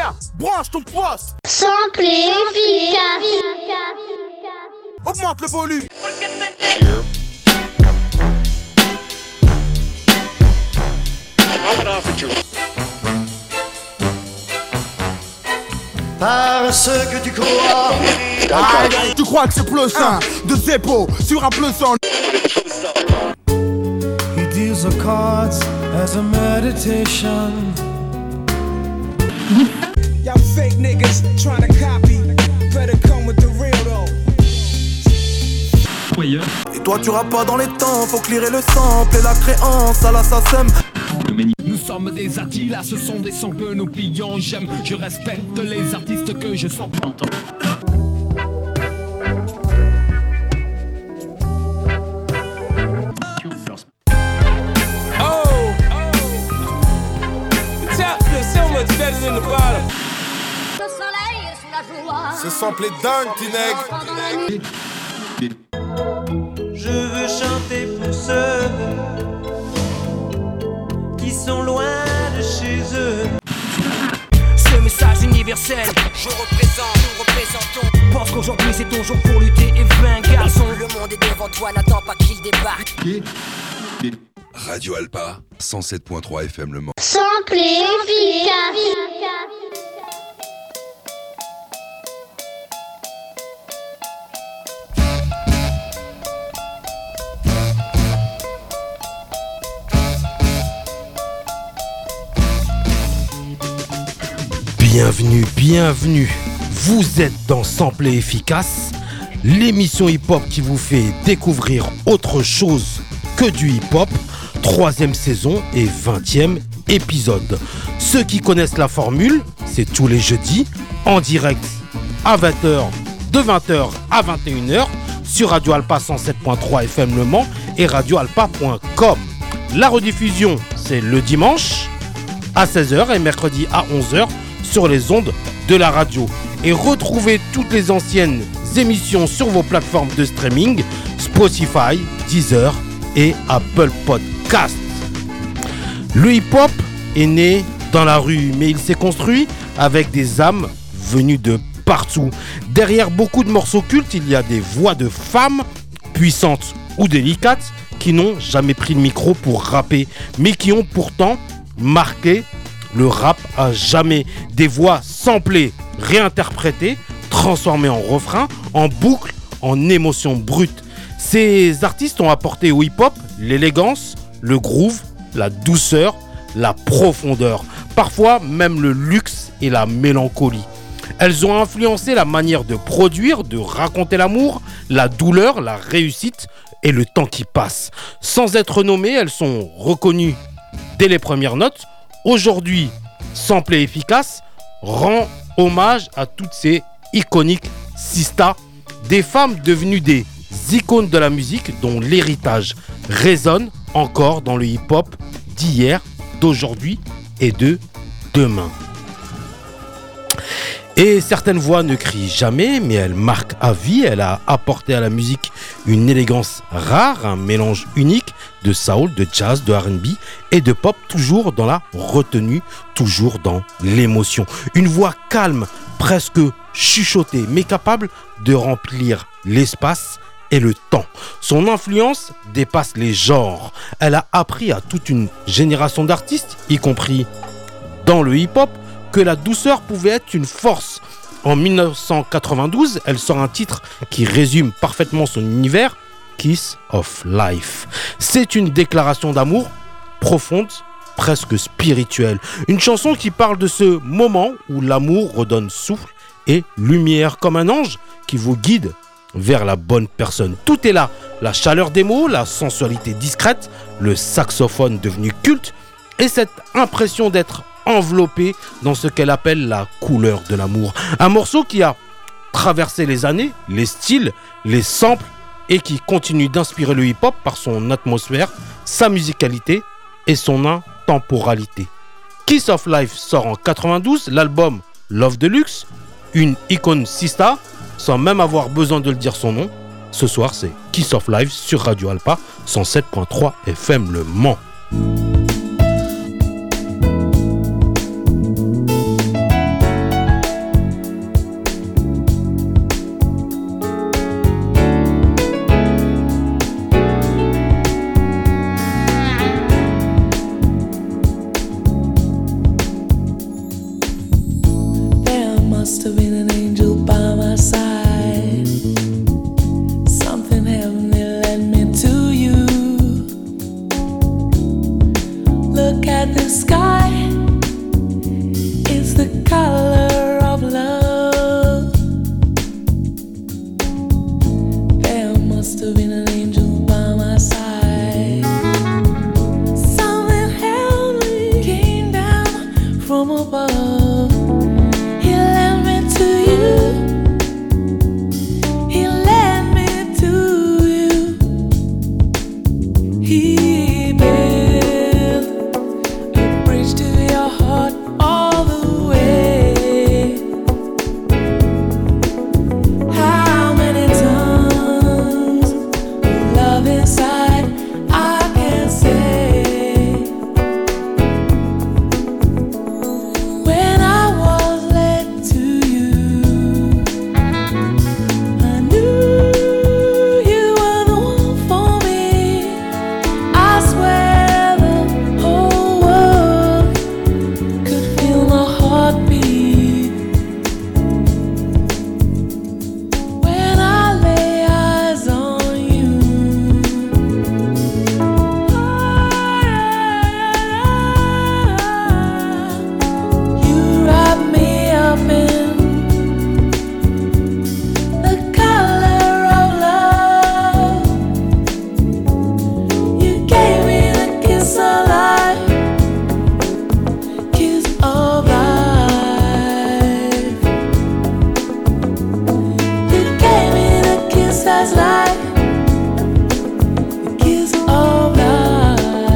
Yeah, branche ton poste. Simple et efficace. Augmente le volume. Parce que tu crois. Ah, tu crois que c'est plus sain de Zeppo sur un plus son. He deals the cards as a meditation. Y'all fake niggas trying to copy. Better come with the real though. Et toi tu rappes pas dans les temps, faut clearer le sample et la créance à l'assassin. Nous sommes des Attila, ce sont des sons que nous plions. J'aime, je respecte les artistes que je sens. Ce sample est dingue, Tineg. Je veux chanter pour ceux qui sont loin de chez eux. Ce message universel, nous représentons. Pense qu'aujourd'hui c'est ton jour pour lutter et vaincre, garçon. Le monde est devant toi, n'attends pas qu'il débarque. Radio Alpa, 107.3 FM Le Mans. Simple et efficace. Bienvenue, vous êtes dans Sample et Efficace, l'émission hip-hop qui vous fait découvrir autre chose que du hip-hop, 3e saison et 20e épisode. Ceux qui connaissent la formule, c'est tous les jeudis, en direct à 20h, de 20h à 21h, sur Radio Alpa 107.3 FM Le Mans et radioalpa.com. La rediffusion, c'est le dimanche à 16h et mercredi à 11h, sur les ondes de la radio. Et retrouvez toutes les anciennes émissions sur vos plateformes de streaming, Spotify, Deezer et Apple Podcast. Le hip-hop est né dans la rue, mais il s'est construit avec des âmes venues de partout. Derrière beaucoup de morceaux cultes, il y a des voix de femmes puissantes ou délicates qui n'ont jamais pris le micro pour rapper, mais qui ont pourtant marqué le rap à jamais. Des voix samplées, réinterprétées, transformées en refrain, en boucle, en émotion brute. Ces artistes ont apporté au hip-hop l'élégance, le groove, la douceur, la profondeur, parfois même le luxe et la mélancolie. Elles ont influencé la manière de produire, de raconter l'amour, la douleur, la réussite et le temps qui passe. Sans être nommées, elles sont reconnues dès les premières notes. Aujourd'hui, Sample et Efficace rend hommage à toutes ces iconiques sistas, des femmes devenues des icônes de la musique dont l'héritage résonne encore dans le hip-hop d'hier, d'aujourd'hui et de demain. Et certaines voix ne crient jamais, mais elles marquent à vie. Elle a apporté à la musique une élégance rare, un mélange unique de soul, de jazz, de R&B et de pop, toujours dans la retenue, toujours dans l'émotion. Une voix calme, presque chuchotée, mais capable de remplir l'espace et le temps. Son influence dépasse les genres. Elle a appris à toute une génération d'artistes, y compris dans le hip-hop, que la douceur pouvait être une force. En 1992, elle sort un titre qui résume parfaitement son univers, Kiss of Life. C'est une déclaration d'amour profonde, presque spirituelle. Une chanson qui parle de ce moment où l'amour redonne souffle et lumière, comme un ange qui vous guide vers la bonne personne. Tout est là, la chaleur des mots, la sensualité discrète, le saxophone devenu culte et cette impression d'être enveloppé dans ce qu'elle appelle la couleur de l'amour. Un morceau qui a traversé les années, les styles, les samples et qui continue d'inspirer le hip-hop par son atmosphère, sa musicalité et son intemporalité. Kiss of Life sort en 92, l'album Love Deluxe, une icône sista, sans même avoir besoin de le dire son nom. Ce soir, c'est Kiss of Life sur Radio Alpa 107.3 FM Le Mans. have been an angel by my side. Something heavenly led me to you. Look at the sky, it's the color of love. There must have been an angel by my side. Something heavenly came down from above. He led me to you. He led me to you. He built a bridge to your heart all the way. How many tons of love inside I can't say. When I was led to you, I knew you were the one for me. I swear the whole world could feel my heartbeat when I lay eyes on you. You wrap me up in the color of love. You gave me the kiss of life, kiss of life. You gave me the kiss that's life, the kiss of life.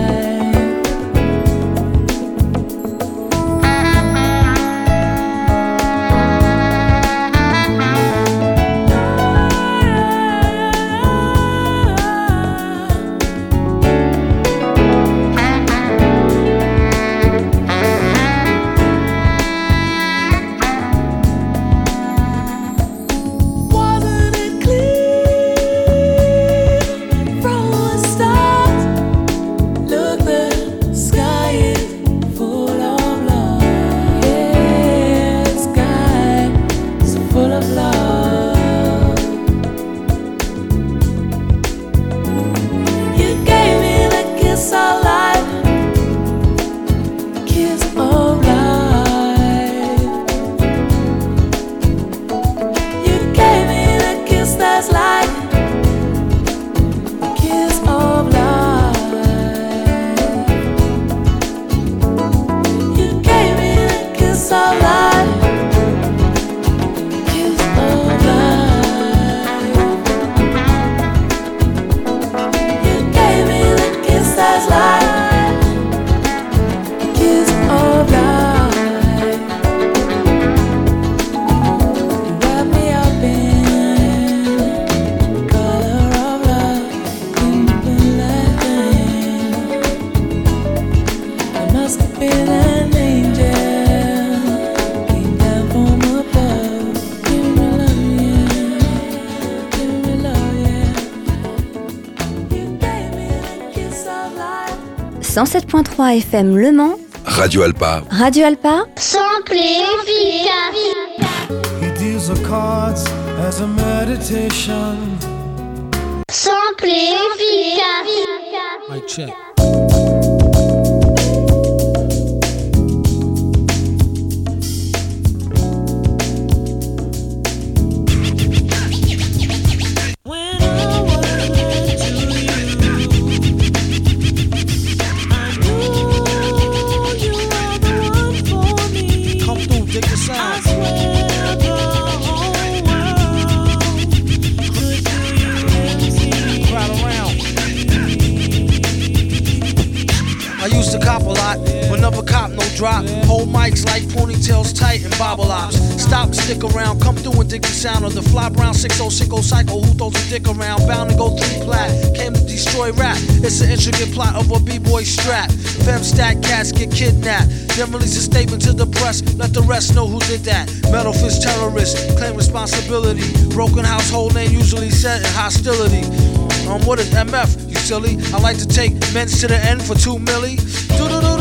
Wasn't it clear from the start? Look, the sky is full of love. Yeah, the sky is full of love. You gave me the kiss of life, kiss of life. You gave me the kiss that's life, kiss of life. You gave me the kiss of life, kiss of life. You gave me the kiss that's life, kiss of life. You wrap me up in color of love, deep like rain. I must have been an angel, came down from above. Give me love, yeah. Give me love, yeah. You gave me the kiss of life. 107.3 FM Le Mans, Radio Alpa. Radio Alpa, Simple et efficace. He deals the cards as a meditation. Simple et efficace. Mic check. When I was led to you, I knew you were the one for me. Come through, dig the I sound. swear the whole world could do you empty. Crowd around. I used to cop a lot, but never cop no drop. Hold mics like ponytails tight and bobble ops. Stop and stick around, come through and dig the sound of the fly brown 6060 psycho who throws a dick around. Bound to go 3 plat, came to destroy rap. It's an intricate plot of a b-boy strap. Fem stack cats get kidnapped. Then release a statement to the press, let the rest know who did that. Metal fist terrorists, claim responsibility. Broken household name usually set in hostility. What is MF, you silly? I like to take men's to the end for 2 milli. Do-do-do-do-do,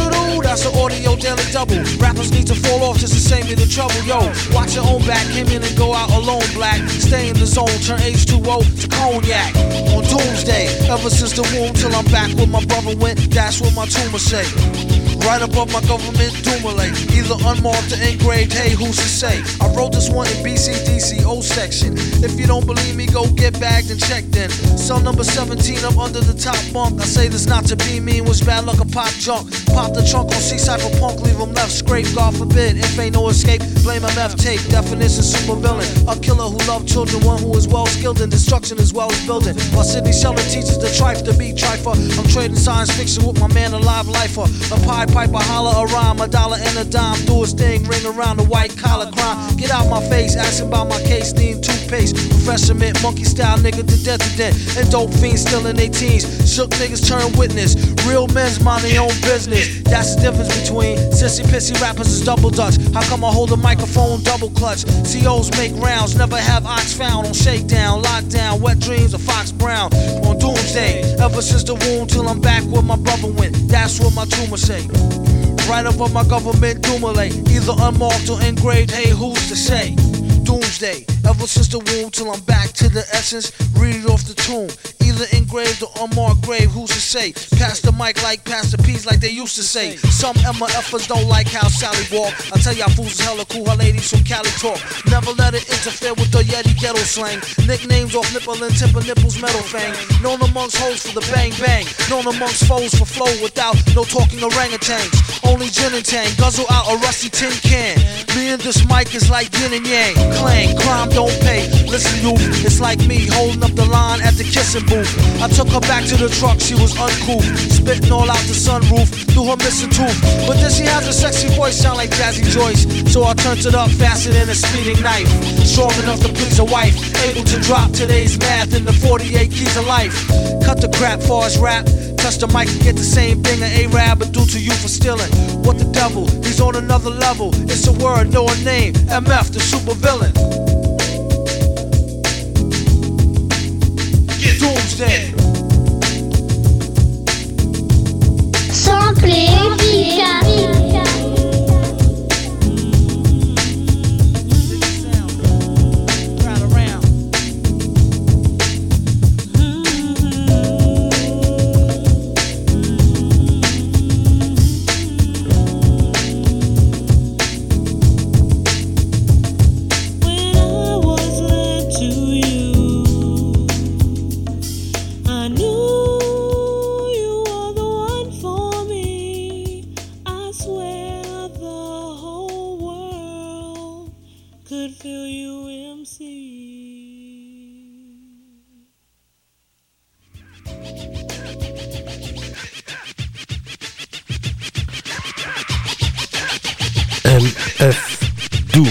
That's the audio daily double. Rappers need to fall off just to save me the trouble. Yo, watch your own back. Came in and go out alone, black. Stay in the zone, turn H2O to cognac. On doomsday, ever since the womb till I'm back where my brother went. That's what my tumor say. Right above my government Dumoulin, either unmarked or engraved, hey, who's to say? I wrote this one in BCDC, O section. If you don't believe me, go get bagged and checked in. Cell number 17 up under the top bunk. I say this not to be mean, was bad luck or pop junk. Pop the trunk on C-Cypher punk, leave him left scrape, God forbid. If ain't no escape, blame MF tape. Definition super villain, a killer who loved children, one who is well skilled in destruction as well as building. While Sidney Sheldon teaches the trife to be trifer, I'm trading science fiction with my man, a live lifer. A pie piper, holler a rhyme, a dollar and a dime, do his thing, ring around the white collar crime. Get out my face, asking about my case, need toothpaste. Professor Mint, monkey style nigga to death to death. And dope fiends still in their teens. Shook niggas turn witness. Real men's mind their own business. That's the difference between sissy pissy rappers is double dutch. How come I hold a microphone double clutch? COs make rounds, never have ox found on shakedown, lockdown, wet dreams of Fox Brown. On doomsday, ever since the womb till I'm back where my brother went. That's what my tumor say. Right above my government Dumoulin, either unmarked or engraved, hey, who's to say? Doomsday, ever since the womb till I'm back to the essence, read it off the tomb. Either engraved or unmarked grave, who's to say? Pass the mic like Pastor P's like they used to say. Some MFers don't like how Sally walk. I tell y'all fools is hella cool, her ladies from Cali talk. Never let it interfere with the Yeti ghetto slang. Nicknames off nipple and tip of nipples metal fang. Known amongst hoes for the bang bang. Known amongst foes for flow without no talking orangutans. Only gin and tang, guzzle out a rusty tin can. Me and this mic is like yin and yang. Clang, crime don't pay. Listen youth, it's like me holding up the line at the kissing booth. I took her back to the truck, she was uncouth. Spitting all out the sunroof, through her missing tooth. But then she has a sexy voice, sound like Jazzy Joyce. So I turned it up faster than a speeding knife. Strong enough to please a wife. Able to drop today's math in the 48 keys of life. Cut the crap for his rap. Touch the mic and get the same thing an A-Rab would do to you for stealing. What the devil, he's on another level. It's a word, no a name. MF, the super villain. Doomsday. Simple et efficace. MF Doom.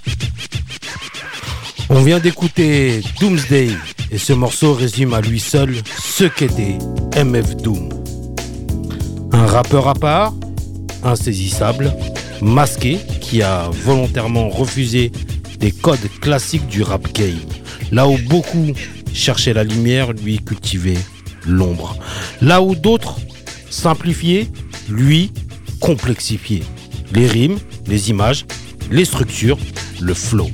On vient d'écouter Doomsday et ce morceau résume à lui seul ce qu'était MF Doom. Un rappeur à part, insaisissable, masqué, qui a volontairement refusé des codes classiques du rap game. Là où beaucoup cherchaient la lumière, lui cultivait l'ombre. Là où d'autres simplifiaient, lui complexifiait. Les rimes, les images, les structures, le flow.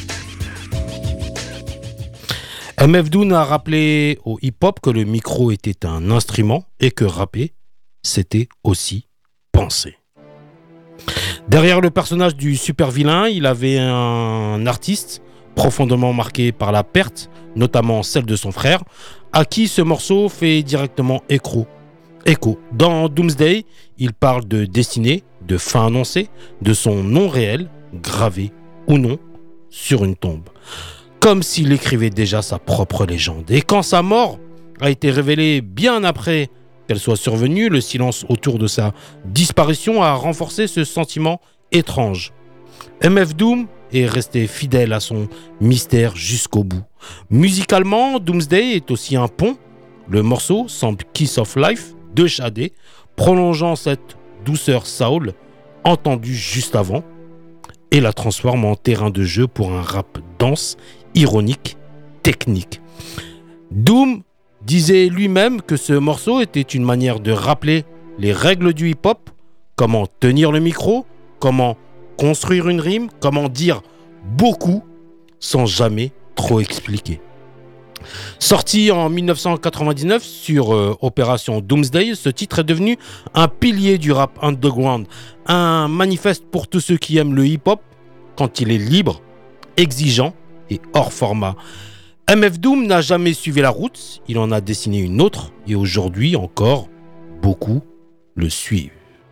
MF Doom a rappelé au hip-hop que le micro était un instrument et que rapper, c'était aussi penser. Derrière le personnage du super vilain, il avait un artiste profondément marqué par la perte, notamment celle de son frère, à qui ce morceau fait directement écho. Dans Doomsday, il parle de destinée, de fin annoncée, de son nom réel, gravé ou non, sur une tombe. Comme s'il écrivait déjà sa propre légende. Et quand sa mort a été révélée bien après qu'elle soit survenue, le silence autour de sa disparition a renforcé ce sentiment étrange. MF Doom est resté fidèle à son mystère jusqu'au bout. Musicalement, Doomsday est aussi un pont. Le morceau semble Kiss of Life de Shadé, prolongeant cette douceur soul entendue juste avant et la transforme en terrain de jeu pour un rap dense, ironique, technique. Doom disait lui-même que ce morceau était une manière de rappeler les règles du hip-hop comment tenir le micro, comment construire une rime, comment dire beaucoup sans jamais trop expliquer. Sorti en 1999 sur Opération Doomsday, ce titre est devenu un pilier du rap underground, un manifeste pour tous ceux qui aiment le hip-hop quand il est libre, exigeant et hors format. MF Doom n'a jamais suivi la route, il en a dessiné une autre et aujourd'hui encore, beaucoup le suivent.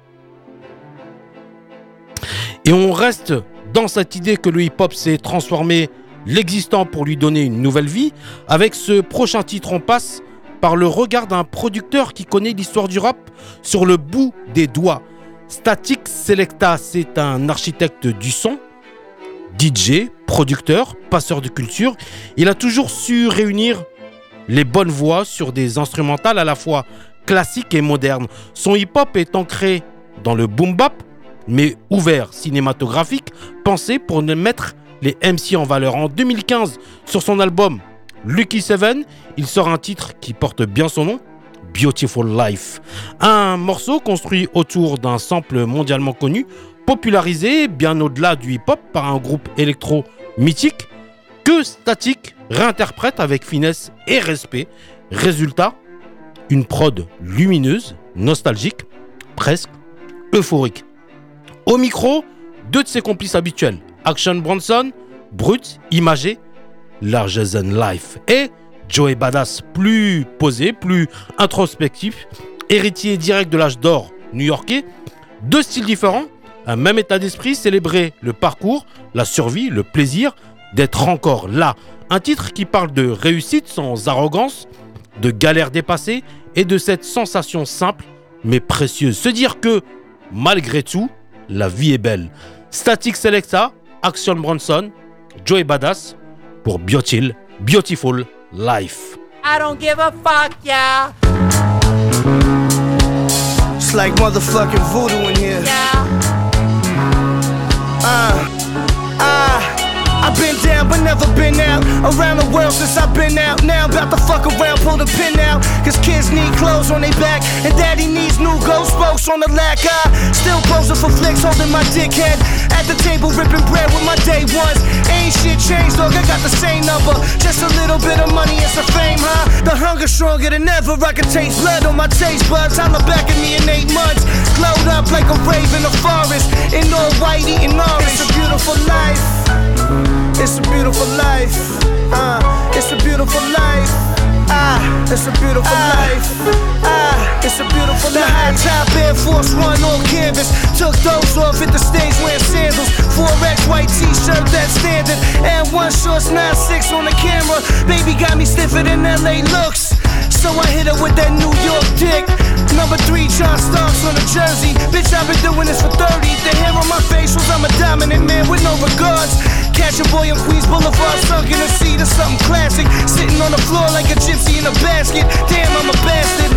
Et on reste dans cette idée que le hip-hop s'est transformé l'existant pour lui donner une nouvelle vie. Avec ce prochain titre, on passe par le regard d'un producteur qui connaît l'histoire du rap sur le bout des doigts. Statik Selektah, c'est un architecte du son, DJ, producteur, passeur de culture. Il a toujours su réunir les bonnes voix sur des instrumentales à la fois classiques et modernes. Son hip-hop est ancré dans le boom-bap, mais ouvert, cinématographique, pensé pour ne mettre les MC en valeur. En 2015, sur son album Lucky Seven, il sort un titre qui porte bien son nom, Beautiful Life. Un morceau construit autour d'un sample mondialement connu, popularisé bien au-delà du hip-hop par un groupe électro mythique que Statik réinterprète avec finesse et respect. Résultat, une prod lumineuse, nostalgique, presque euphorique. Au micro, deux de ses complices habituels, Action Bronson, brut, imagé, larger than life, et Joey Badass, plus posé, plus introspectif, héritier direct de l'âge d'or new-yorkais. Deux styles différents, un même état d'esprit, célébrer le parcours, la survie, le plaisir d'être encore là. Un titre qui parle de réussite sans arrogance, de galère dépassée et de cette sensation simple mais précieuse. Se dire que, malgré tout, la vie est belle. Statik Selektah, Action Bronson, Joey Badass pour Beautiful Life. I don't give a fuck, yeah. It's like motherfucking voodoo in here. I've been down but never been out. Around the world since I've been out. Now I'm about to fuck around, pull the pin out. Cause kids need clothes on their back, and daddy needs new ghost spokes on the lack. I still posing for flicks, holding my dickhead at the table, ripping bread with my day ones. Ain't shit changed, dog, I got the same number. Just a little bit of money and some fame, huh? The hunger stronger than ever, I can taste blood on my taste buds. Holla back at me in 8 months, glowed up like a rave in the forest, in all white eating orange. It's a beautiful life. It's a beautiful life. It's a beautiful life. It's a beautiful life. It's a beautiful life. The high top Air Force One on canvas. Took those off at the stage wearing sandals. 4X white t-shirt, that's standard. And one shorts, 9-6 on the camera. Baby got me stiffer than LA looks. So I hit her with that New York dick. Number 3 John Starks on the jersey. Bitch, I've been doing this for 30. The hair on my face was I'm a dominant man with no regards. Catch a boy on Queens Boulevard, sunk in the seat of something classic. Sitting on the floor like a gypsy in a basket. Damn, I'm a bastard.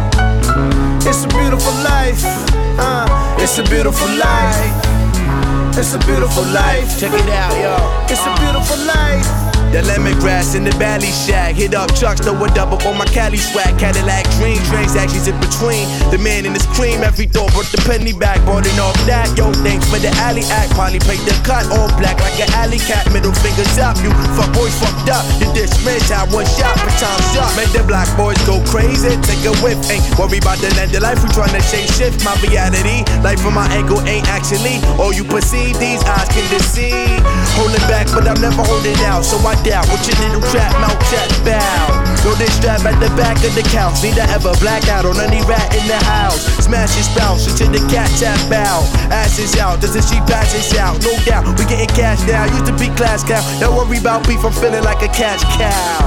It's a beautiful life. It's a beautiful life. It's a beautiful life. Check it out, yo. It's a beautiful life. The lemongrass in the valley shack. Hit up trucks, throw a double on my Cali swag. Cadillac dream, transactions in between. The man in his cream, every door brought the penny back. Boarding off that, yo, thanks for the alley act. Probably paid the cut, all black like an alley cat. Middle fingers up, you fuck boys fucked up. You dismiss, had one shot, but time's up. Make the black boys go crazy, take a whiff. Ain't worry about the land of life, we tryna change shift. My reality, life from my angle ain't actually all you perceive, these eyes can deceive. Holding back, but I'm never holding out, so I doubt what your little trap mouth chat bow. Throw this strap at the back of the couch. Need to ever black out on any rat in the house. Smash his bounce until the cat tap bow. Ass is out, doesn't she pass us out? No doubt, we getting cash now. Used to be class cow. Don't worry about beef, I'm feeling like a cash cow.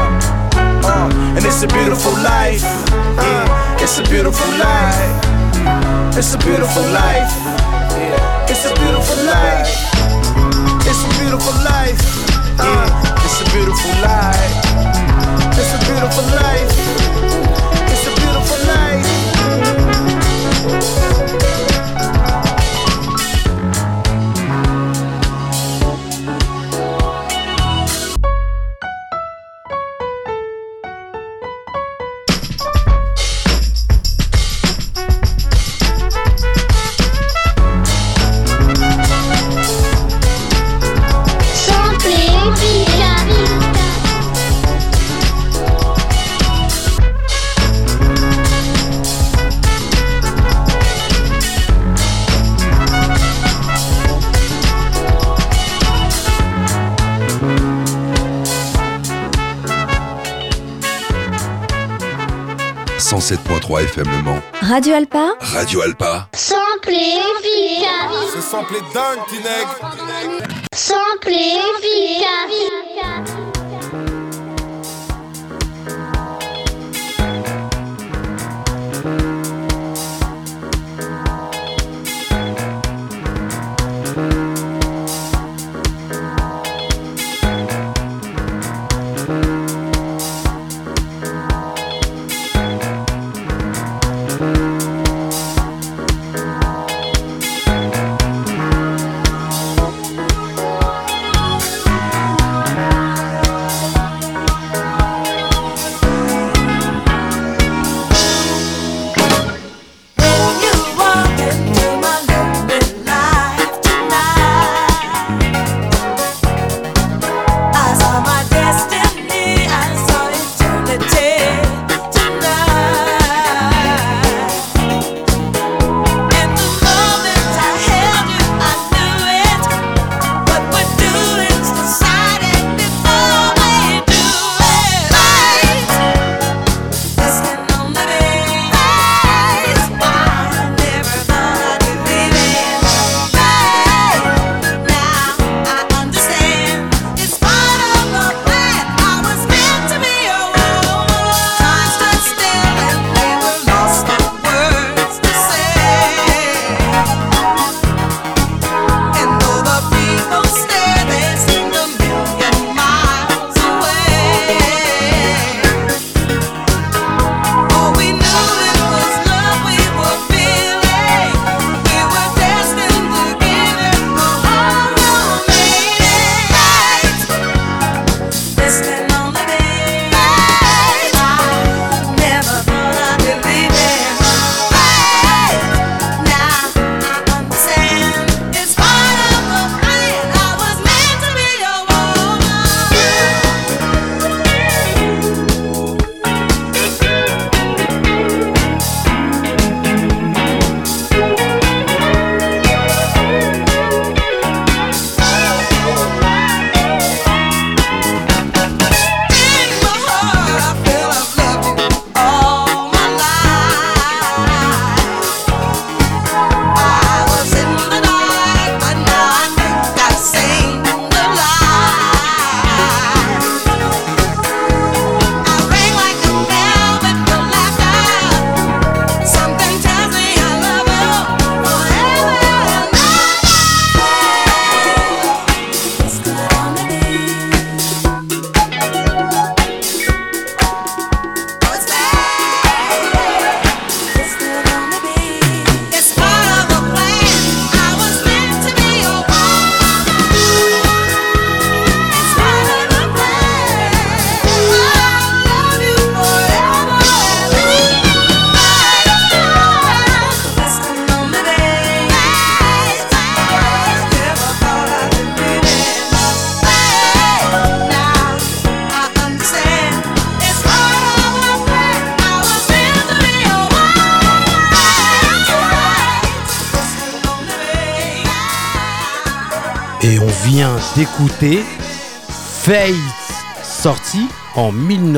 And it's a beautiful life. It's a beautiful life. It's a beautiful life. It's a beautiful life. It's a beautiful life. It's a beautiful life. It's a beautiful life. It's a beautiful life. 107.3 FM Le Mans. Radio Alpa. Radio Alpa. Samplé efficace. C'est samplé dingue, Tineg. Samplé efficace. Et on vient d'écouter Fate, sorti en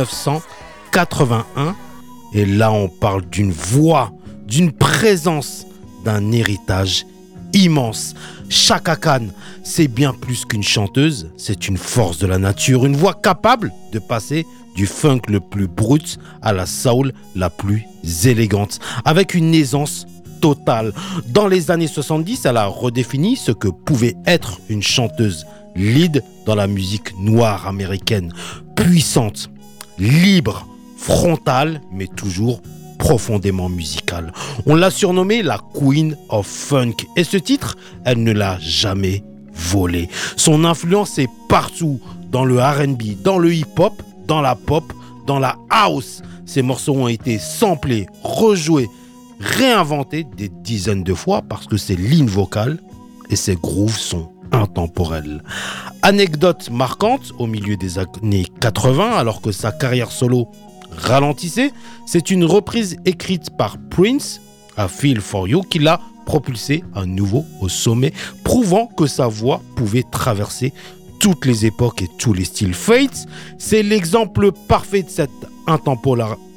1981. Et là, on parle d'une voix, d'une présence, d'un héritage immense. Chaka Khan, c'est bien plus qu'une chanteuse, c'est une force de la nature, une voix capable de passer du funk le plus brut à la soul la plus élégante, avec une aisance totale. Dans les années 70, elle a redéfini ce que pouvait être une chanteuse lead dans la musique noire américaine, puissante, libre, frontale, mais toujours profondément musicale. On l'a surnommée la Queen of Funk, et ce titre, elle ne l'a jamais volé. Son influence est partout, dans le R&B, dans le hip-hop, dans la pop, dans la house. Ses morceaux ont été samplés, rejoués, réinventés des dizaines de fois parce que ses lignes vocales et ses grooves sont intemporels. Anecdote marquante, au milieu des années 80, alors que sa carrière solo ralentissait, c'est une reprise écrite par Prince, A Feel For You, qui l'a propulsé à nouveau au sommet, prouvant que sa voix pouvait traverser toutes les époques et tous les styles. Fate, c'est l'exemple parfait de cette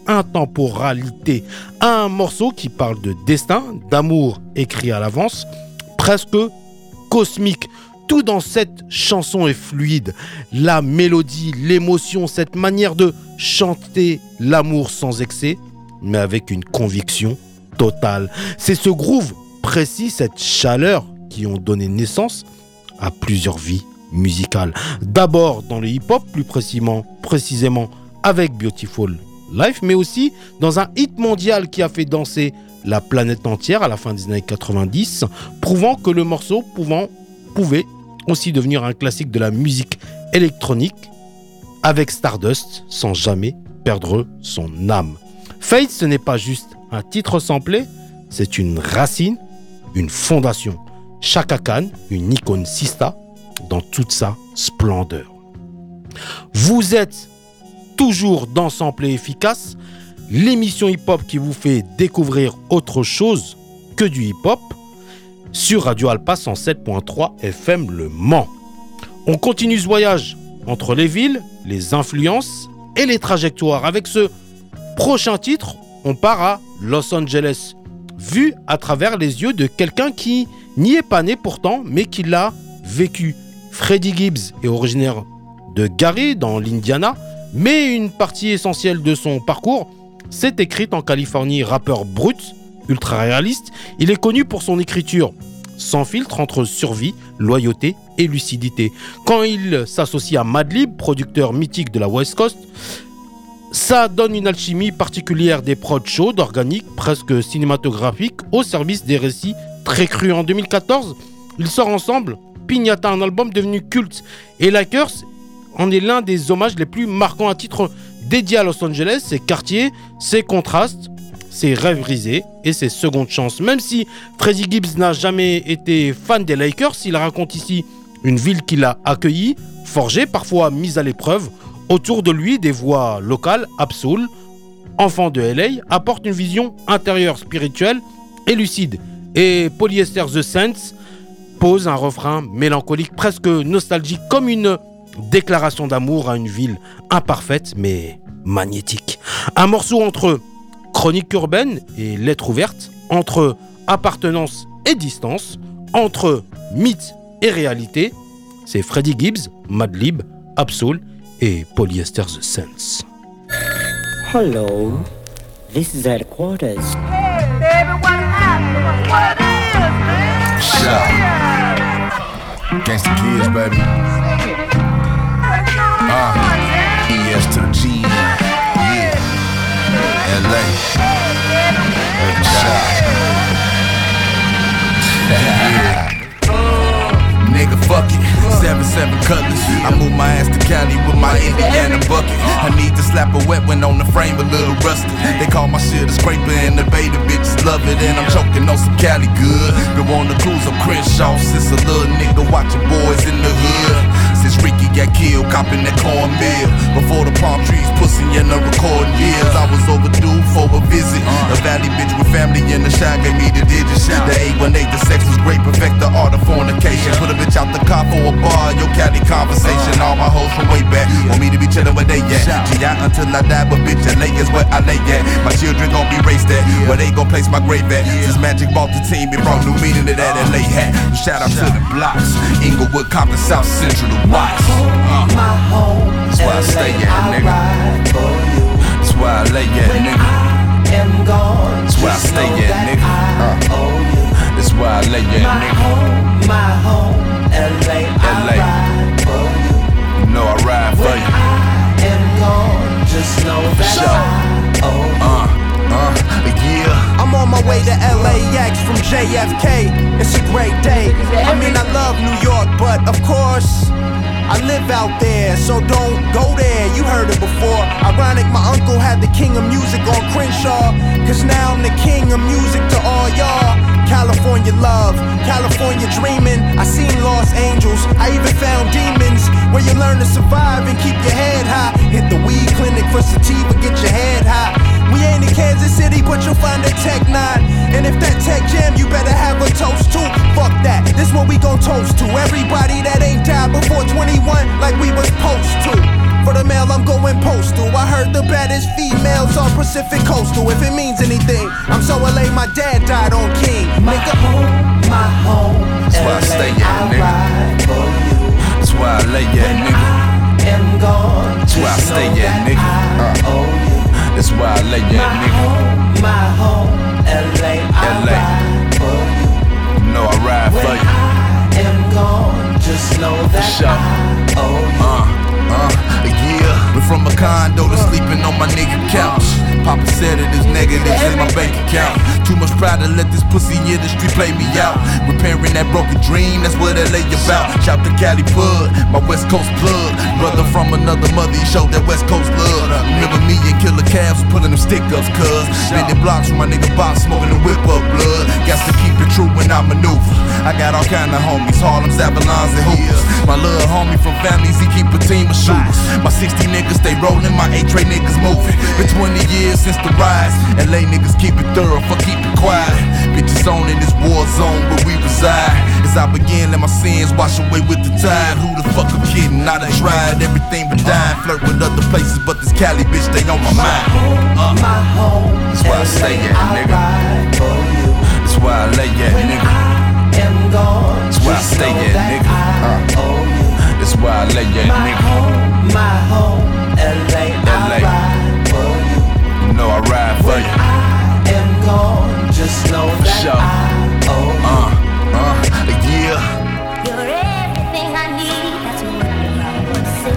intemporalité. Un morceau qui parle de destin, d'amour écrit à l'avance, presque cosmique. Tout dans cette chanson est fluide. La mélodie, l'émotion, cette manière de chanter l'amour sans excès, mais avec une conviction totale. C'est ce groove précis, cette chaleur qui ont donné naissance à plusieurs vies musicales. D'abord dans le hip-hop, plus précisément avec Beautiful Life, mais aussi dans un hit mondial qui a fait danser la planète entière à la fin des années 90, prouvant que le morceau pouvait aussi devenir un classique de la musique électronique avec Stardust sans jamais perdre son âme. Fate, ce n'est pas juste un titre samplé, c'est une racine, une fondation. Chaka Khan, une icône Sista dans toute sa splendeur. Vous êtes toujours dans Samplé Efficace, l'émission hip-hop qui vous fait découvrir autre chose que du hip-hop sur Radio Alpa 107.3 FM Le Mans. On continue ce voyage entre les villes, les influences et les trajectoires. Avec ce prochain titre, on part à Los Angeles, vu à travers les yeux de quelqu'un qui n'y est pas né pourtant, mais qui l'a vécu. Freddie Gibbs est originaire de Gary, dans l'Indiana, mais une partie essentielle de son parcours s'est écrite en Californie. Rappeur brut, ultra réaliste, il est connu pour son écriture sans filtre entre survie, loyauté et lucidité. Quand il s'associe à Madlib, producteur mythique de la West Coast, ça donne une alchimie particulière, des prods chauds, organiques, presque cinématographiques, au service des récits très crus. En 2014, ils sortent ensemble Piñata, un album devenu culte, et Lakers en est l'un des hommages les plus marquants. À titre dédié à Los Angeles, ses quartiers, ses contrastes, ses rêves brisés et ses secondes chances. Même si Freddie Gibbs n'a jamais été fan des Lakers, il raconte ici une ville qu'il a accueillie, forgée, parfois mise à l'épreuve. Autour de lui, des voix locales, Ab-Soul, enfant de LA, apportent une vision intérieure, spirituelle et lucide. Et Polyester The Saints pose un refrain mélancolique, presque nostalgique, comme une déclaration d'amour à une ville imparfaite mais magnétique. Un morceau entre chronique urbaine et lettre ouverte, entre appartenance et distance, entre mythe et réalité. C'est Freddie Gibbs, Madlib, Ab-Soul et Polyester The Saints. Hello, this is headquarters. Hey, baby, what happened? What it is, man? Shut. Gangsta Kids, baby. ES to the G. Yeah. LA. Nigga, fuck it. 7-7 Cutlass. I move my ass to Cali with my Indiana bucket. I need to slap a wet one on the frame, a little rusted. They call my shit a scraper and the beta bitches love it. And I'm choking on some Cali good. Been on the cruise on Crenshaw since a little nigga watching boys in the hood. Since Ricky got killed, copping that cornmeal. Before the palm trees, pussy in the recording years. I was overdue for a visit. A valley bitch with family in the shot gave me the digits. The 818, the sex was great, perfect the art of fornication. Put a bitch out the car for a bar, your Cali conversation. All my hoes from way back want me to be chillin' where they at. G.I. until I die, but bitch, LA is where I lay at. My children gon' be raised at, where they gon' place my grave at. Since Magic bought the team, it brought new meaning to that LA hat. Shout out to the blocks, Inglewood, Compton, South Central, the Watts. My home, that's why I stay at, nigga. That's why I lay at, nigga. That's why I stay at, nigga. That's why I lay at, nigga. My home, LA. You know I ride for you. I am gone, just know that I owe you. Yeah. I'm on my way to LAX from JFK. It's a great day. I mean, I love New York, but of course, I live out there, so don't go there. You heard it before. Ironic, my uncle had the king of music on Crenshaw. Cause now I'm the king of music to all y'all. California love, California dreaming. I seen lost angels, I even found demons. Where you learn to survive and keep your head high. Hit the weed clinic for sativa, get your head high. We ain't in Kansas City, but you'll find a Tech 9. And if that Tech Jam, you better have a toast too. Fuck that, this what we gon' toast to. Everybody that ain't died before 21, like we was supposed to. For the mail, I'm going postal. I heard heard the baddest females on Pacific Coastal. If it means anything, I'm so LA, my dad died on King. My home, my home. That's why I stay at, nigga. That's why I lay at, nigga. That's why I stay at, nigga. That's why I lay at, nigga. My home, LA. LA. You know I ride for you. I am gone, just know that I owe you. Yeah. Went from a condo to sleeping on my nigga couch. Papa said it is negatives in my bank account. Too much pride to let this pussy industry play me out. Repairing that broken dream, that's what LA about. Shout to Cali Pud, my West Coast plug. Brother from another mother, he showed that West Coast love. Remember me and Killer Cabs pulling them stick ups, cuz bending blocks with my nigga Bob, smoking the whip up blood. Got to keep it true when I maneuver. I got all kind of homies, Harlem's, Avalons, and Hoopers. My little homie from families, he keep a team of shooters. My 60 niggas stay rolling, my 8-tray niggas moving. Been 20 years since the rise. LA niggas keep it thorough, for keep it quiet. Bitches on in this war zone where we reside. As I begin, let my sins wash away with the tide. Who the fuck I'm kidding? I done tried everything but dying. Flirt with other places, but this Cali bitch, they on my mind. My home, that's why I stay at, nigga. That's why I lay at, nigga. That's why I stay at, nigga. That's why I lay at, nigga. My home, LA. You know I ride for you. I am gone, just know that I owe you. Yeah. You're everything I need, that's what I would say.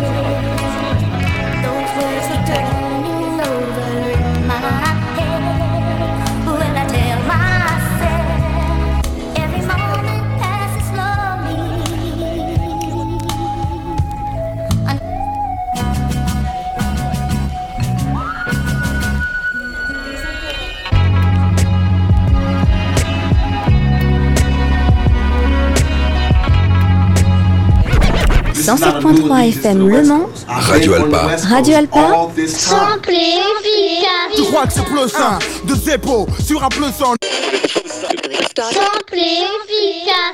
Those words are turning over in my head. When I tell myself, every moment passes slowly. Dans 107.3 FM Le Mans, Radio Alpa. Radio Alpa, Simple et efficace. Tu crois que c'est plus un de Zeppo sur un plus un. Simple et efficace.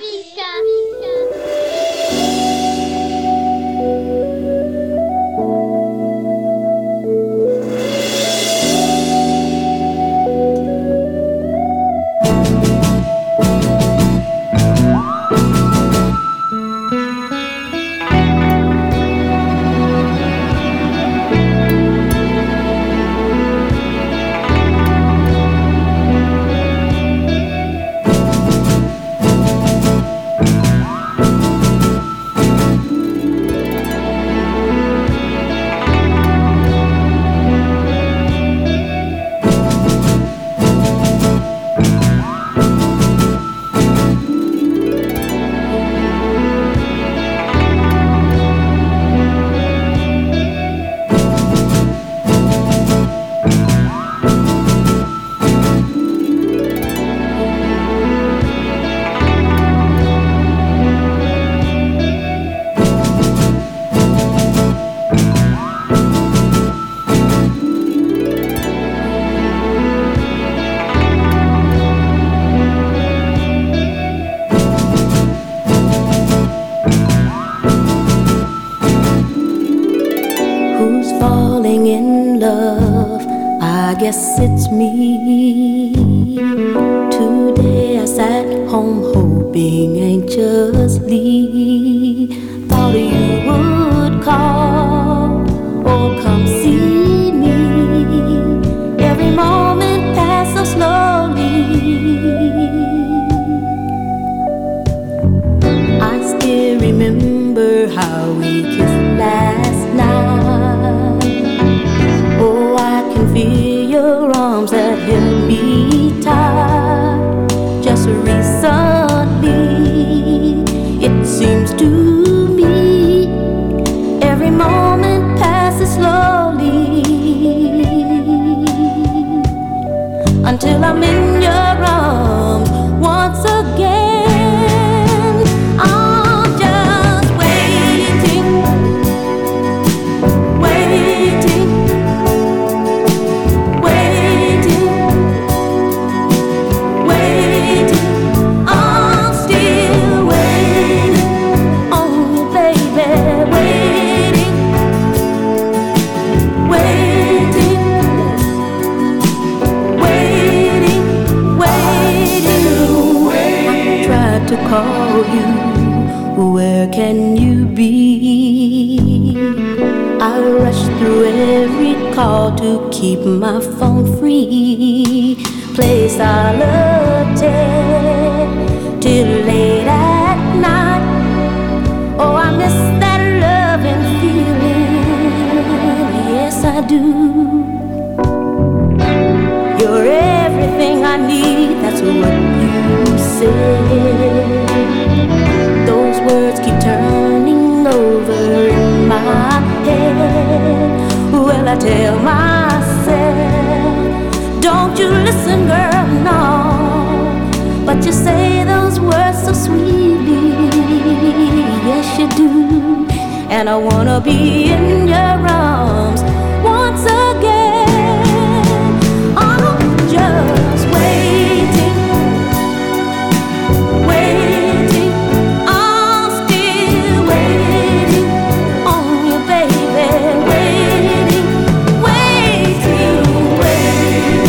Guess it's me. Today I sat home hoping anxiously. Thought you would call or come see me. Every moment passed so slowly. I still remember how we kissed last night. Oh, I can feel your arms that held me tight. Just recently, it seems to me, every moment passes slowly. Until I'm in your arms once again. Wait call to keep my phone free. Play solitaire till late at night. Oh, I miss that loving feeling. Yes, I do. You're everything I need. That's what you say. Those words keep turning over in my head. Well, I tell myself, don't you listen, girl, no. But you say those words so sweetly. Yes, you do. And I wanna be in your arms once again. I'm just waiting, waiting. I'm still waiting on you, baby. Waiting, waiting, waiting.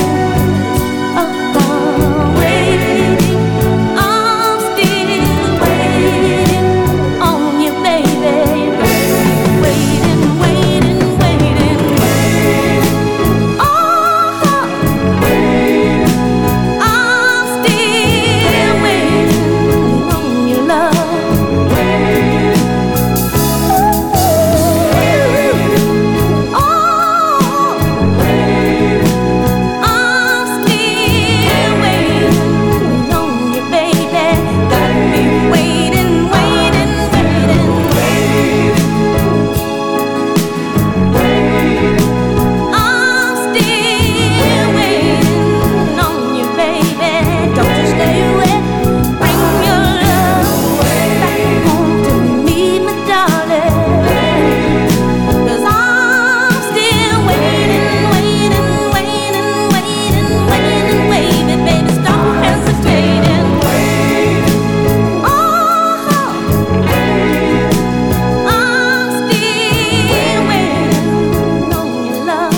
Waiting. I'm still waiting on you, baby. Waiting, waiting, waiting, waiting. Oh, waiting. I'm still waiting on your love. Waiting. Oh, waiting. I'm still waiting on you, baby. Got me waiting, waiting, waiting, waiting. I'm still waiting on you, baby. Don't you stay away. Bring your love back home to me, my darling. 'Cause I'm still waiting, waiting, waiting, waiting, waiting, waiting, baby. Stop hesitating. Oh, I'm still waiting on your love.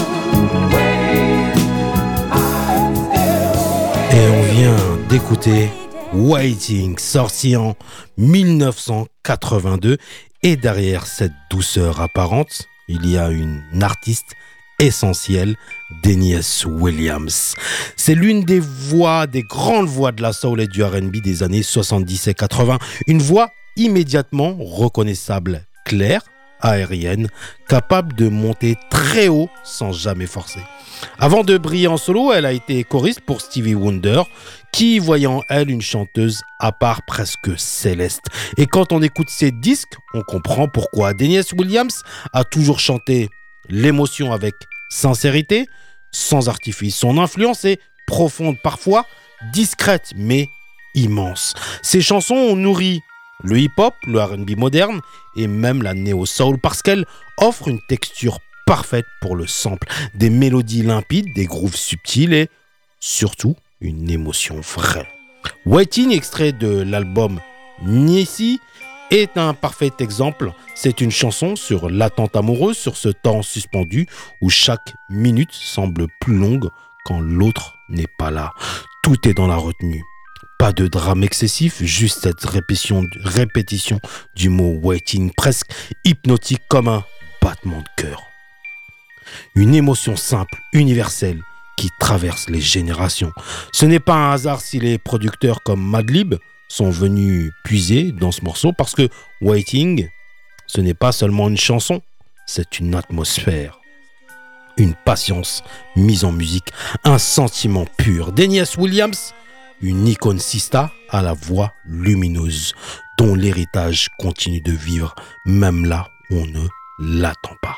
Et on vient d'écouter Waiting, sorti en 1982. Et derrière cette douceur apparente, il y a une artiste essentielle, Deniece Williams. C'est l'une des voix, des grandes voix de la soul et du R&B des années 70 et 80. Une voix immédiatement reconnaissable, claire, aérienne, capable de monter très haut sans jamais forcer. Avant de briller en solo, elle a été choriste pour Stevie Wonder, qui voyait en elle une chanteuse à part presque céleste. Et quand on écoute ses disques, on comprend pourquoi. Deniece Williams a toujours chanté l'émotion avec sincérité, sans artifice. Son influence est profonde, parfois discrète, mais immense. Ses chansons ont nourri le hip-hop, le R&B moderne et même la néo-soul parce qu'elle offre une texture parfaite pour le sample, des mélodies limpides, des grooves subtils et surtout une émotion vraie. Waiting, extrait de l'album Niesi, est un parfait exemple. C'est une chanson sur l'attente amoureuse, sur ce temps suspendu où chaque minute semble plus longue quand l'autre n'est pas là. Tout est dans la retenue. Pas de drame excessif, juste cette répétition du mot waiting, presque hypnotique comme un battement de cœur. Une émotion simple, universelle, qui traverse les générations. Ce n'est pas un hasard si les producteurs comme Madlib sont venus puiser dans ce morceau parce que Waiting, ce n'est pas seulement une chanson, c'est une atmosphère, une patience mise en musique, un sentiment pur. Deniece Williams, une icône sista à la voix lumineuse, dont l'héritage continue de vivre même là où on ne l'attend pas.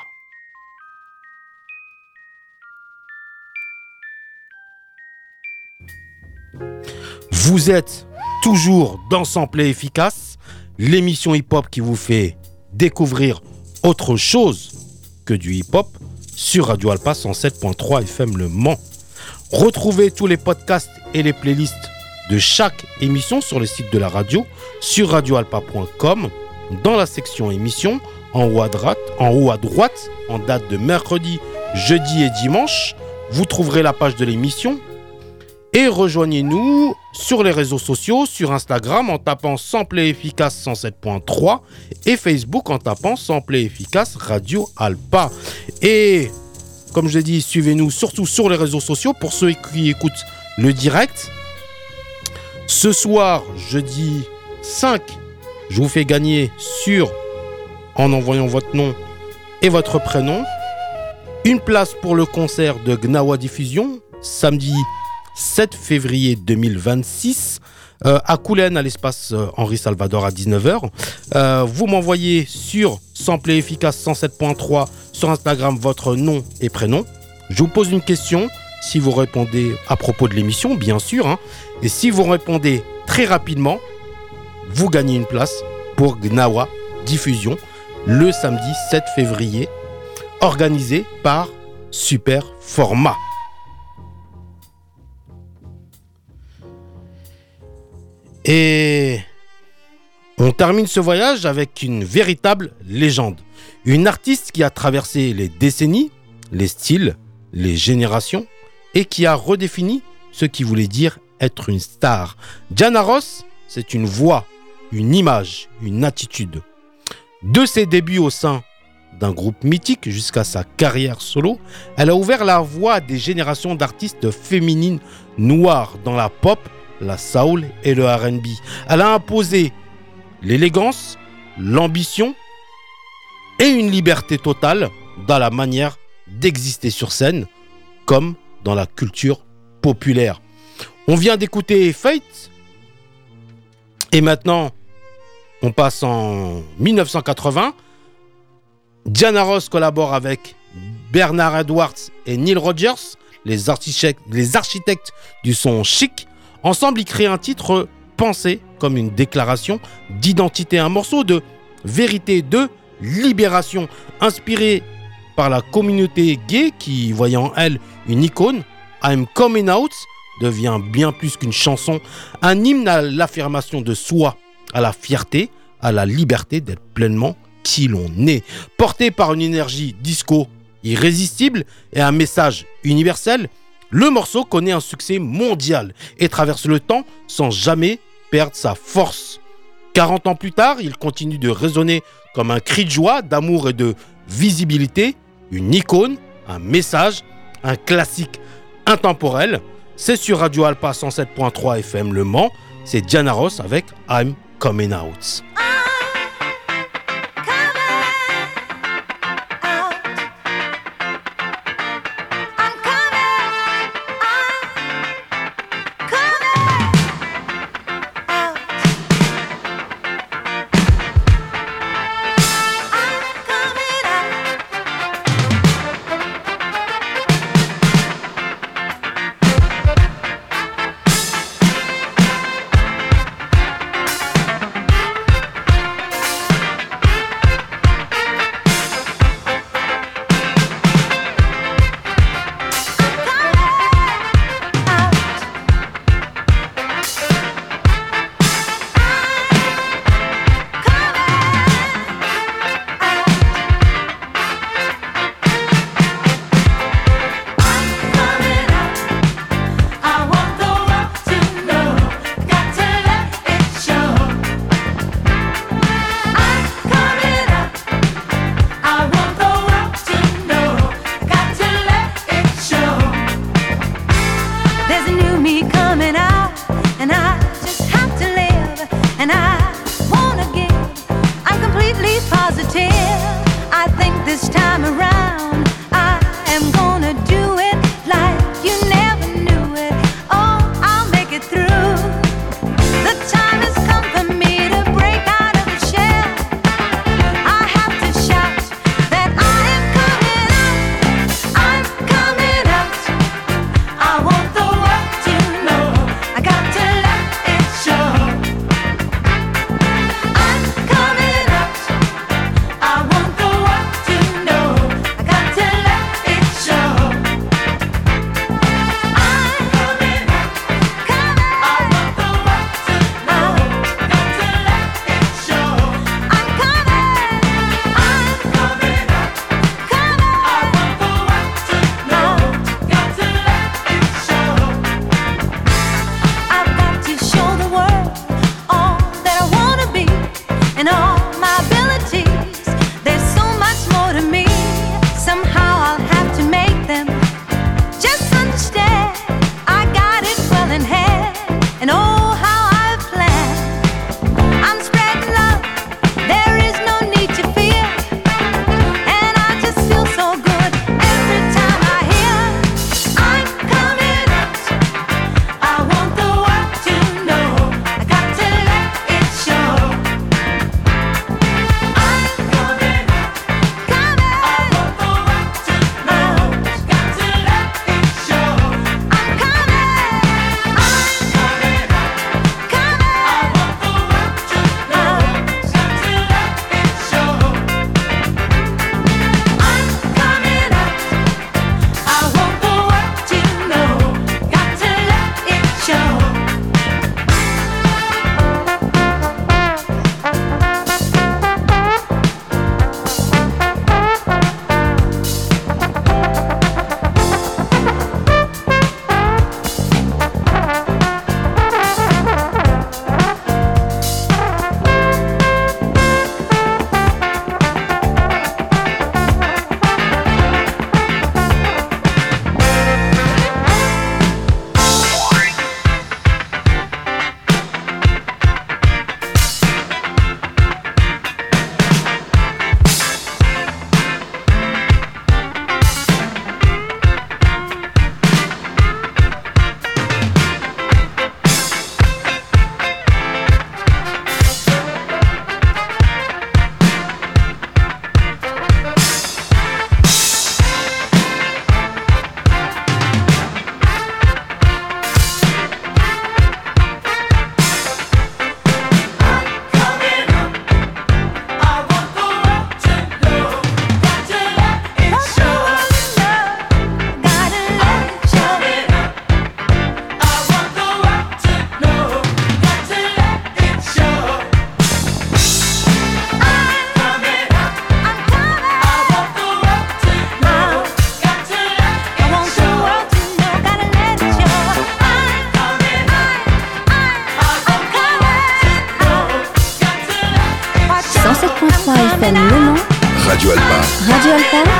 Vous êtes toujours dans Samplé Efficace, l'émission hip-hop qui vous fait découvrir autre chose que du hip-hop sur Radio Alpa 107.3 FM Le Mans. Retrouvez tous les podcasts et les playlists de chaque émission sur le site de la radio, sur radioalpa.com, dans la section émissions, en haut à droite, en date de mercredi, jeudi et dimanche. Vous trouverez la page de l'émission. Et rejoignez-nous sur les réseaux sociaux, sur Instagram en tapant Samplé Efficace 107.3 et Facebook en tapant Samplé Efficace Radio Alpa. Et comme je l'ai dit, suivez-nous surtout sur les réseaux sociaux pour ceux qui écoutent le direct. Ce soir, jeudi 5, je vous fais gagner en envoyant votre nom et votre prénom, une place pour le concert de Gnawa Diffusion, samedi 7 février 2026, à Coulennes, à l'espace Henri Salvador à 19h. Vous m'envoyez sur Samplé Efficace 107.3 sur Instagram votre nom et prénom. Je vous pose une question. Si vous répondez à propos de l'émission, bien sûr, hein, et si vous répondez très rapidement, vous gagnez une place pour Gnawa Diffusion le samedi 7 février, organisé par Super Format. Et on termine ce voyage avec une véritable légende. Une artiste qui a traversé les décennies, les styles, les générations et qui a redéfini ce qui voulait dire être une star. Diana Ross, c'est une voix, une image, une attitude. De ses débuts au sein d'un groupe mythique jusqu'à sa carrière solo, elle a ouvert la voie à des générations d'artistes féminines noires dans la pop, la soul et le R&B. Elle a imposé l'élégance, l'ambition et une liberté totale dans la manière d'exister sur scène comme dans la culture populaire. On vient d'écouter Fate et maintenant on passe en 1980. Diana Ross collabore avec Bernard Edwards et Neil Rogers, les architectes du son chic. Ensemble, ils créent un titre pensé comme une déclaration d'identité, un morceau de vérité, de libération, inspiré par la communauté gay qui, voyant en elle une icône. I'm Coming Out devient bien plus qu'une chanson, un hymne à l'affirmation de soi, à la fierté, à la liberté d'être pleinement qui l'on est. Porté par une énergie disco irrésistible et un message universel, le morceau connaît un succès mondial et traverse le temps sans jamais perdre sa force. 40 ans plus tard, il continue de résonner comme un cri de joie, d'amour et de visibilité, une icône, un message, un classique intemporel. C'est sur Radio Alpa 107.3 FM Le Mans, c'est Diana Ross avec I'm Coming Out. I want the world to know I got to Radio Alpa. Radio Alpa.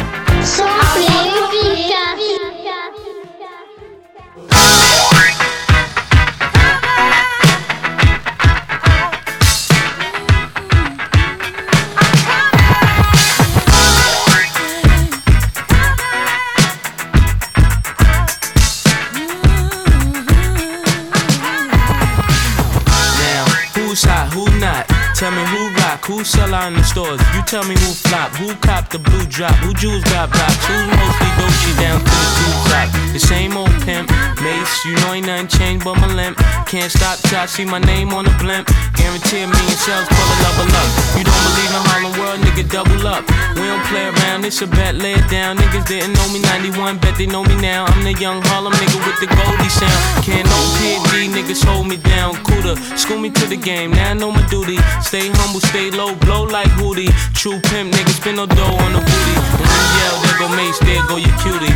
Tell me who rock, who sell out in the stores. You tell me who flop, who cop the blue drop, who jewels got blocks, who's mostly Dolce down to the tube top. The same old pimp, Mace, you know ain't nothing changed but my limp. Can't stop till I see my name on the blimp. Guarantee a million shells, pull a level up. You don't believe in Harlem World, nigga, double up. We don't play around, it's a bet, lay it down. Niggas didn't know me 91, bet they know me now. I'm the young Harlem nigga with the Goldie sound. Can't no PD, niggas hold me down. Cooler, school me to the game, now I know my duty. Stay humble, stay low, blow like Hootie. True pimp, niggas spin no dough on the booty. And when you yell, there go Mace, there go your cutie.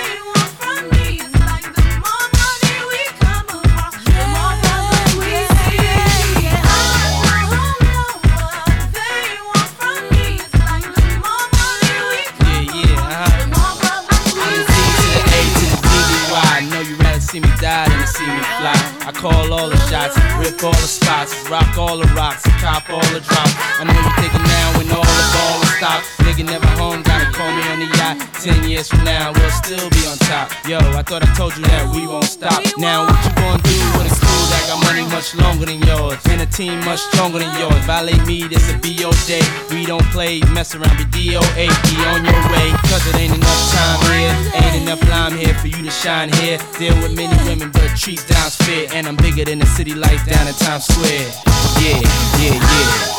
See me die than to see me fly. I call all the shots, rip all the spots, rock all the rocks, cop all the drops. I know you thinking now when all the ball is stopped. Nigga never home, gotta call me on the yacht. 10 years from now, we'll still be on top. Yo, I thought I told you that we won't stop. Now what you gonna do with a crew that got money much longer than yours, and a team much stronger than yours? Violate me, this a BO day. We don't play, mess around, be DOA, be on your way. Cause it ain't enough time here, ain't enough lime here for you to shine here. Deal with many women, but treat down's fair. And I'm bigger than the city lights down in Times Square. Yeah, yeah, yeah.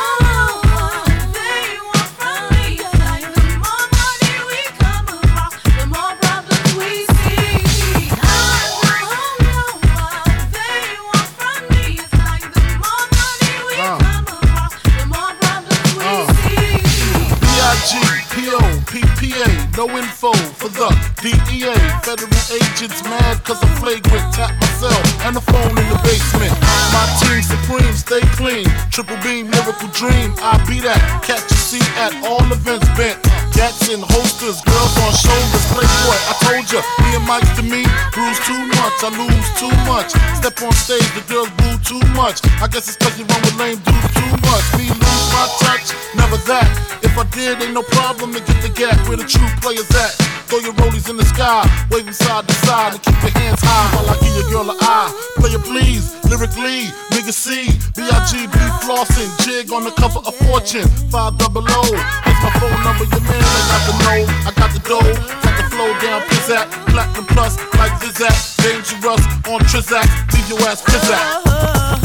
PPA, no info for the DEA. Federal agents mad cause I'm flagrant. Tap myself and the phone in the basement. My team supreme, stay clean. Triple beam, miracle dream. I be that. Catch a seat at all events bent. Gats in holsters, girls on shoulders. Playboy, I told ya, me and Mike to me, bruise too much, I lose too much. Step on stage, the girls boo too much. I guess it's cause you run with lame dudes too much. Me lose my touch, never that. If I did, ain't no problem to get the gap where the true players at. Throw your rollies in the sky, wave them side to side, and keep your hands high while I give your girl an eye. Player please, lyrically, nigga C, B.I.G.B. flossing, jig on the cover of Fortune, 500. Here's my phone number, your man, I got the know, I got the dough, got the flow down, pizzazz, platinum plus, like Zizak, dangerous on Trizak, leave your ass pizzazz.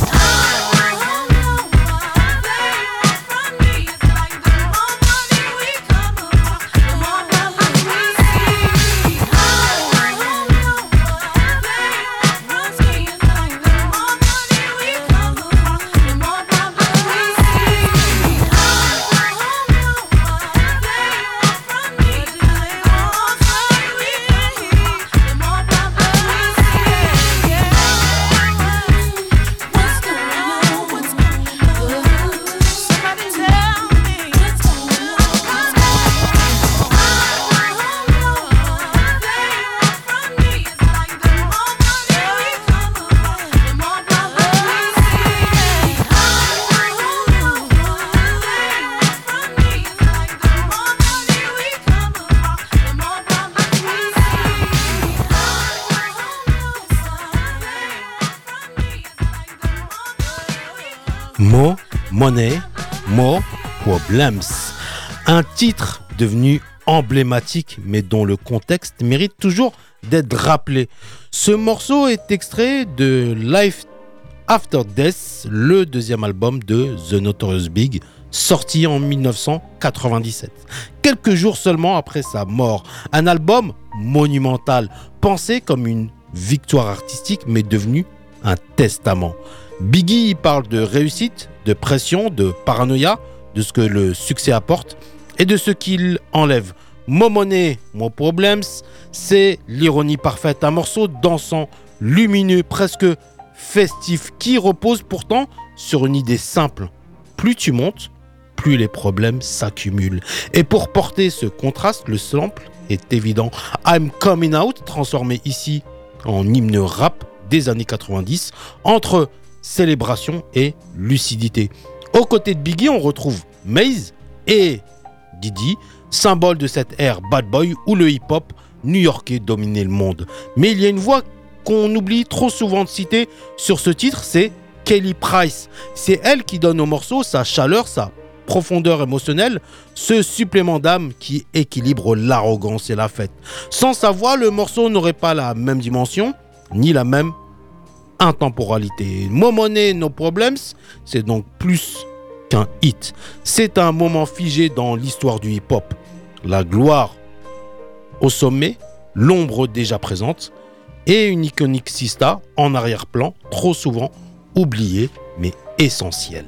Mo, Money, Mo, Problems. Un titre devenu emblématique, mais dont le contexte mérite toujours d'être rappelé. Ce morceau est extrait de Life After Death, le deuxième album de The Notorious Big, sorti en 1997. Quelques jours seulement après sa mort. Un album monumental, pensé comme une victoire artistique, mais devenu un testament. Biggie y parle de réussite, de pression, de paranoïa, de ce que le succès apporte et de ce qu'il enlève. Mo Money, Mo Problems, c'est l'ironie parfaite. Un morceau dansant, lumineux, presque festif, qui repose pourtant sur une idée simple. Plus tu montes, plus les problèmes s'accumulent. Et pour porter ce contraste, le sample est évident. I'm Coming Out, transformé ici en hymne rap des années 90, entre célébration et lucidité. Aux côtés de Biggie, on retrouve Maze et Diddy, symbole de cette ère bad boy où le hip-hop new-yorkais dominait le monde. Mais il y a une voix qu'on oublie trop souvent de citer sur ce titre, c'est Kelly Price. C'est elle qui donne au morceau sa chaleur, sa profondeur émotionnelle, ce supplément d'âme qui équilibre l'arrogance et la fête. Sans sa voix, le morceau n'aurait pas la même dimension, ni la même intemporalité. Mo Money, No Problems, c'est donc plus qu'un hit. C'est un moment figé dans l'histoire du hip-hop. La gloire au sommet, l'ombre déjà présente, et une iconique Sista en arrière-plan, trop souvent oubliée, mais essentielle.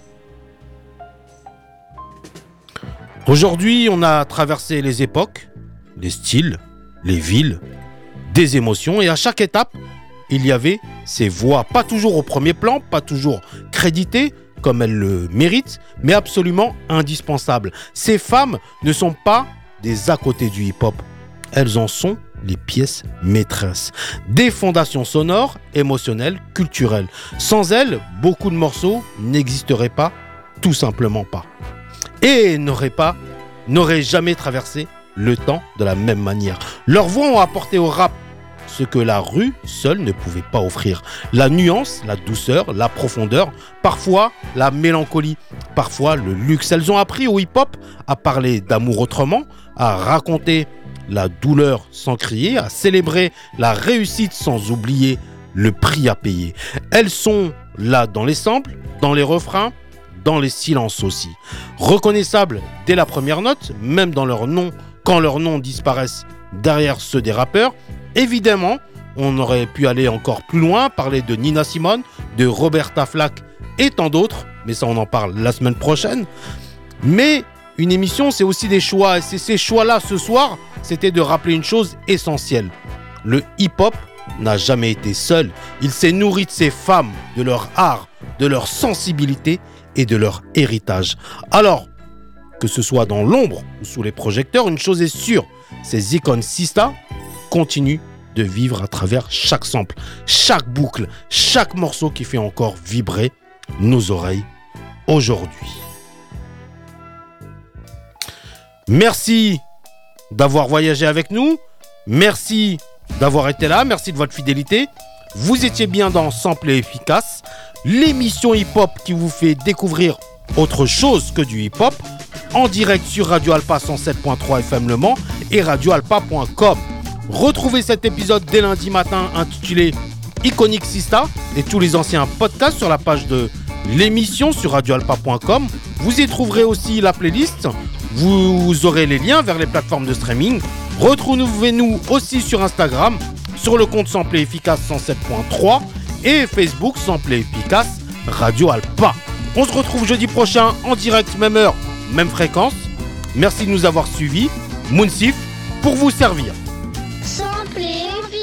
Aujourd'hui, on a traversé les époques, les styles, les villes, des émotions, et à chaque étape, il y avait ces voix, pas toujours au premier plan, pas toujours créditées comme elles le méritent, mais absolument indispensables. Ces femmes ne sont pas des à côté du hip-hop, elles en sont les pièces maîtresses. Des fondations sonores, émotionnelles, culturelles. Sans elles, beaucoup de morceaux n'existeraient pas, tout simplement pas. Et n'auraient jamais traversé le temps de la même manière. Leurs voix ont apporté au rap ce que la rue seule ne pouvait pas offrir. La nuance, la douceur, la profondeur, parfois la mélancolie, parfois le luxe. Elles ont appris au hip-hop à parler d'amour autrement, à raconter la douleur sans crier, à célébrer la réussite sans oublier le prix à payer. Elles sont là dans les samples, dans les refrains, dans les silences aussi. Reconnaissables dès la première note, même dans leur nom, quand leurs noms disparaissent derrière ceux des rappeurs. Évidemment, on aurait pu aller encore plus loin, parler de Nina Simone, de Roberta Flack et tant d'autres, mais ça on en parle la semaine prochaine. Mais une émission, c'est aussi des choix, et c'est ces choix-là ce soir, c'était de rappeler une chose essentielle. Le hip-hop n'a jamais été seul, il s'est nourri de ses femmes, de leur art, de leur sensibilité et de leur héritage. Alors, que ce soit dans l'ombre ou sous les projecteurs, une chose est sûre, ces icônes Sista continuent de vivre à travers chaque sample, chaque boucle, chaque morceau qui fait encore vibrer nos oreilles aujourd'hui. Merci d'avoir voyagé avec nous, merci d'avoir été là, merci de votre fidélité. Vous étiez bien dans Sample et Efficace, l'émission hip-hop qui vous fait découvrir autre chose que du hip-hop, en direct sur Radio Alpa 107.3 FM Le Mans et radioalpa.com. Retrouvez cet épisode dès lundi matin intitulé Iconic Sista et tous les anciens podcasts sur la page de l'émission sur radioalpa.com. Vous y trouverez aussi la playlist, vous aurez les liens vers les plateformes de streaming. Retrouvez-nous aussi sur Instagram, sur le compte Sample et Efficace 107.3 et Facebook Sample et Efficace Radio Alpa. On se retrouve jeudi prochain en direct, même heure, même fréquence. Merci de nous avoir suivis. Mounsif pour vous servir. Sample et